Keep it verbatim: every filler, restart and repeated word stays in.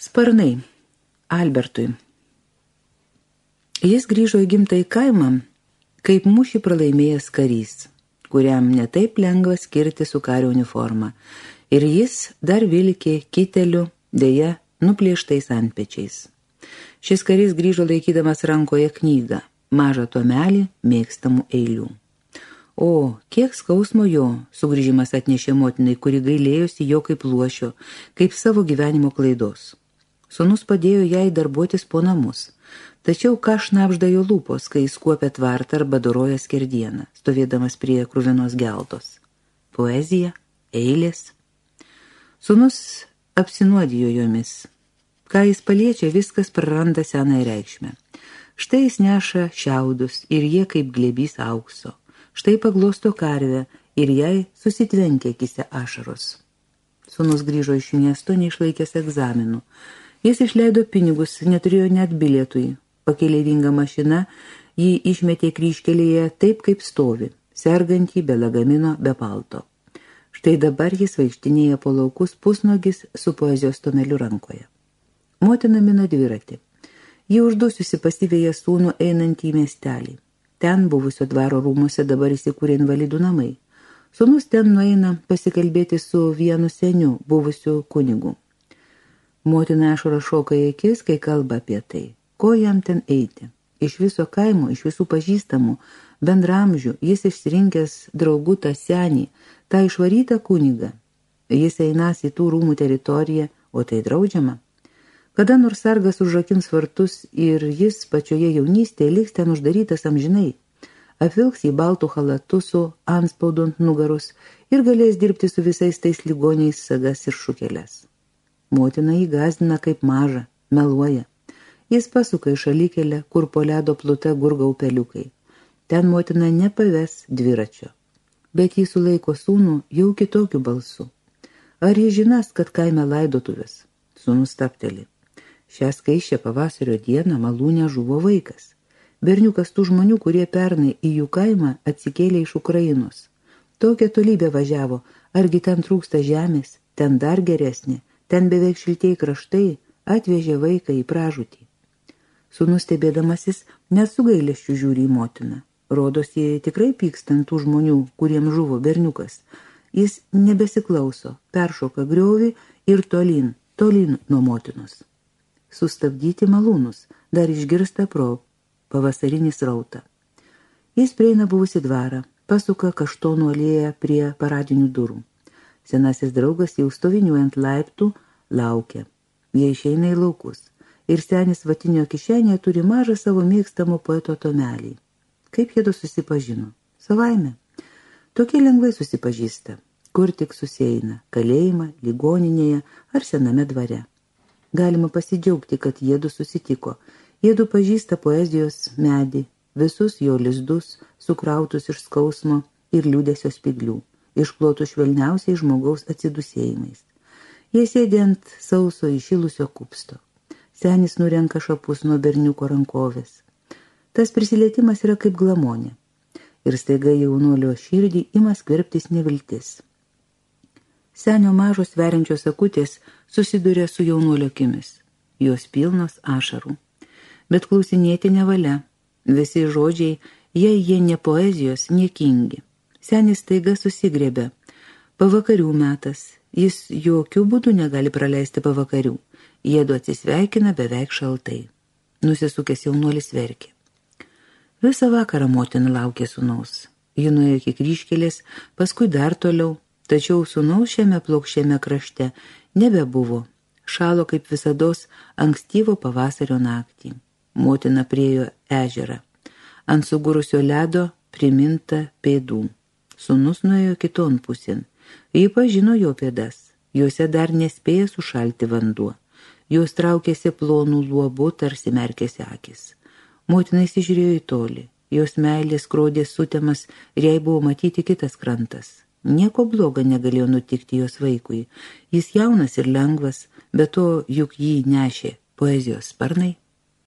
Sparnai Albertui. Jis grįžo į gimtąjį kaimą, kaip mūšį pralaimėjęs karys, kuriam netaip lengva skirti su kario uniforma, ir jis dar vilkė kiteliu, dėja nuplėštais antpečiais. Šis karys grįžo laikydamas rankoje knygą, mažą tomelį mėgstamų eilių. O, kiek skausmo jo sugrįžimas atnešė motinai, kuri gailėjosi jo kaip luošio, kaip savo gyvenimo klaidos. Sūnus padėjo jai darbuotis po namus, tačiau ką šnabžda jo lūpos, kai jis kuopė tvartą arba doroja skerdieną, stovėdamas prie kruvinos geldos. Poezija, eilės. Sūnus apsinuodijo jomis. Ką jis paliečia, viskas praranda senąją reikšmę. Štai jis neša šiaudus ir jie kaip glėbys aukso. Štai paglosto karvę ir jai susitvenkia akise ašaros. Sūnus grįžo iš miesto neišlaikęs egzaminų. Jis išleido pinigus, neturėjo net bilietui. Pakeleivinga mašina jį išmetė kryžkelėje taip, kaip stovi, sergantį be lagamino, be palto. Štai dabar jis vaikštinėja po laukus pusnogis su poezijos tomeliu rankoje. Motina mina dviratį. Ji uždusiusi pasiveja sūnų einantį į miestelį. Ten buvusio dvaro rūmuose dabar įsikūrė invalidų namai. Sūnus ten nueina pasikalbėti su vienu seniu, buvusiu kunigu. Motina ašara šoka į akis, kai kalba apie tai. Ko jam ten eiti? Iš viso kaimo, iš visų pažįstamų, bendramžių, jis išsirinkęs draugų tą senį, tą išvarytą kunigą. Jis einas į tų rūmų teritoriją, o tai draudžiama. Kada nors sargas užrakins vartus ir jis pačioje jaunystėje liks ten uždarytas amžinai, apvilks į baltų chalatų su antspaudu ant nugarus ir galės dirbti su visais tais ligoniais sagas ir šukeles. Motina jį gąsdina kaip mažą, meluoja. Jis pasuka į šalikelę, kur po ledo plute gurga upeliukai. Ten motina nepaves dviračio. Bet jį sulaiko sūnų jau kitokiu balsu. Ar jis žinas, kad kaime laidotuvės? Sūnus tapteli. Šią skaičią pavasario dieną malūne žuvo vaikas. Berniukas tų žmonių, kurie pernai į jų kaimą atsikėlė iš Ukrainos. Tokią tolybę važiavo, argi ten trūksta žemės, ten dar geresnė. Ten beveik šiltieji kraštai atvežė vaiką į pražūtį. Sūnus stebėdamasis net su gailesčiu žiūri į motiną. Rodosi tikrai pykstant tų žmonių, kuriems žuvo berniukas. Jis nebesiklauso, peršoka griovį ir tolyn, tolyn nuo motinos. Sustabdyti malūnus, dar išgirsta pro pavasarinį srautą. Jis prieina buvusi dvarą, pasuka kaštonų alėją prie paradinių durų. Senasis draugas jau stoviniuojant laiptų laukia. Jie išeina į laukus. Ir senis vatinio kišenėje turi mažą savo mėgstamo poeto tomelį. Kaip jiedu susipažino? Savaime. Tokie lengvai susipažįsta. Kur tik susieina. Kalėjimą, ligoninėje ar sename dvare. Galima pasidžiaugti, kad jiedu susitiko. Jiedu pažįsta poezijos medį, visus jo lizdus, sukrautus iš skausmo ir liūdesio spiglių. Išklotų švelniausiai žmogaus atsidusėjimais. Jie sėdė ant sauso įšilusio kupsto. Senis nurenka šapus nuo berniuko rankovės. Tas prisilietimas yra kaip glamonė. Ir staiga jaunuolio širdį ima skverbtis neviltis. Senio mažos veriančios akutės susiduria su jaunuolio akimis. Jos pilnos ašarų. Bet klausinėti nevalia. Visi žodžiai, jei jie ne poezijos, niekingi. Senis staiga susigrėbė. Pavakarių metas. Jis jokių būdų negali praleisti pavakarių. Jiedu atsisveikina beveik šaltai. Nusisukęs jaunuolis verkė. Visą vakarą motina laukė sūnaus. Ji nuėjo iki kryžkelės, paskui dar toliau, tačiau sūnaus šiame plokščiame krašte nebebuvo. Šalo kaip visados ankstyvo pavasario naktį. Motina priėjo ežerą. Ant sugurusio ledo priminta pėdų. Sūnus nuėjo kiton pusėn. Ji pažino jo pėdas. Juose dar nespėja sušalti vanduo. Jos traukėsi plonų luobų, tarsi merkėsi akis. Motina įsižiūrėjo į tolį. Jos meilės skrodės sutemas ir jai buvo matyti kitas krantas. Nieko bloga negalėjo nutikti jos vaikui. Jis jaunas ir lengvas, bet to juk jį nešė poezijos sparnai.